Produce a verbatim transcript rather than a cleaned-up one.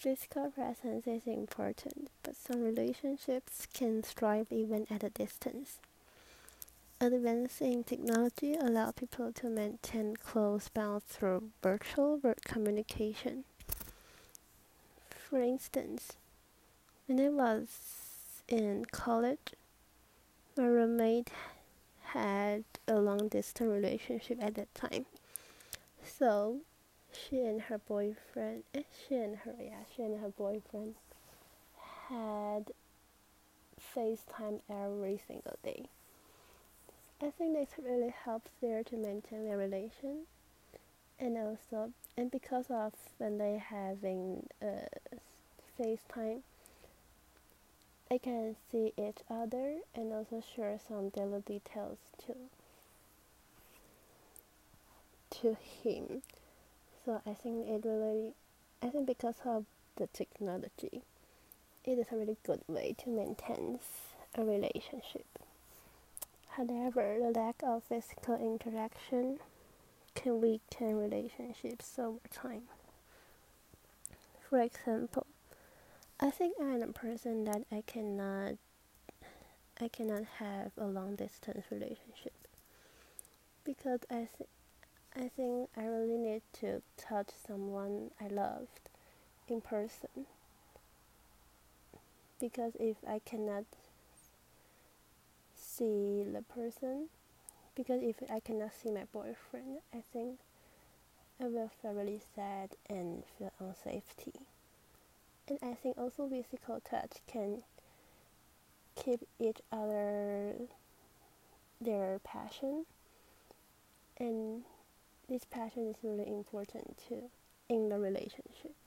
Physical presence is important, but some relationships can thrive even at a distance. Advancing technology allows people to maintain close bonds through virtual work communication. For instance, when I was in college, my roommate had a long distance relationship at that time. So she and her boyfriend, eh, she and her, yeah, she and her boyfriend had FaceTime every single day. I think this really helps there to maintain their relation, and also, and because of when they having uh, FaceTime, they can see each other and also share some daily details to to him. So I think it really, I think because of the technology, it is a really good way to maintain a relationship. However, the lack of physical interaction can weaken relationships over time. For example, I think I'm a person that I cannot I cannot have a long distance relationship because I th- I think I really need to touch someone I loved in person, because if I cannot see the person, because if I cannot see my boyfriend, I think I will feel really sad and feel unsafety. And I think also physical touch can keep each other their passion, and this passion is really important too in the relationship.